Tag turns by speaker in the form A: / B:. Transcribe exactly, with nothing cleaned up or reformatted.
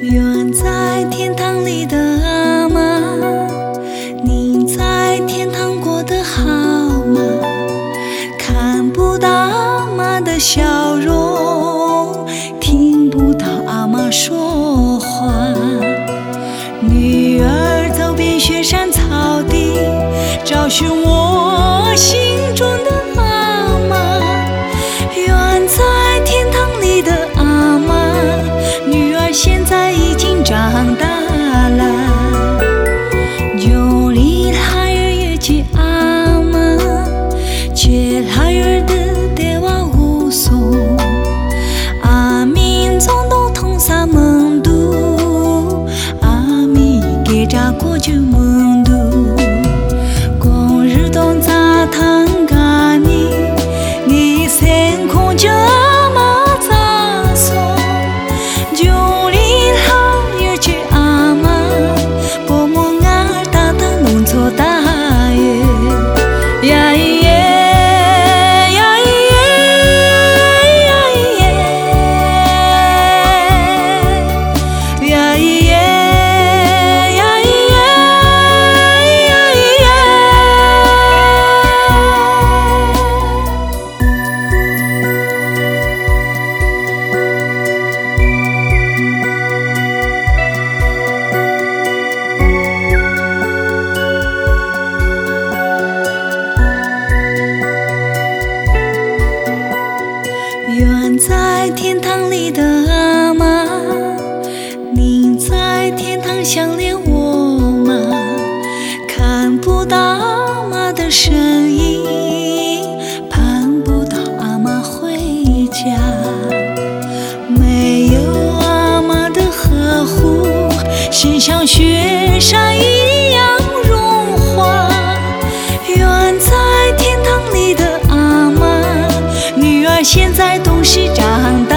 A: 远在天堂里的阿妈，您在天堂过得好吗？看不到阿妈的笑容，听不到阿妈说话。女儿走遍雪山草地，找寻我心中的阿妈。远在天堂里的阿妈，女儿现在已经长大了。Joli lahir je ama, je lahir de dewa uso. Amin zong dong thong sa meng du, ami ge zha guo ju meng du. Gong ri dong za tang ga ni, ni sen kong je ma za so. Joli lahir je ama, bo mo ngar ta ta nong cho ta ye. Ya ye, ya ye, ya ye, ya ye, ya ye, ya ye.远在天堂里的阿妈，您在天堂想念我吗？看不到阿妈的身影，盼不到阿妈回家。没有阿妈的呵护，心像雪山一样融化。远在天堂里的阿妈，女儿现在懂事长大。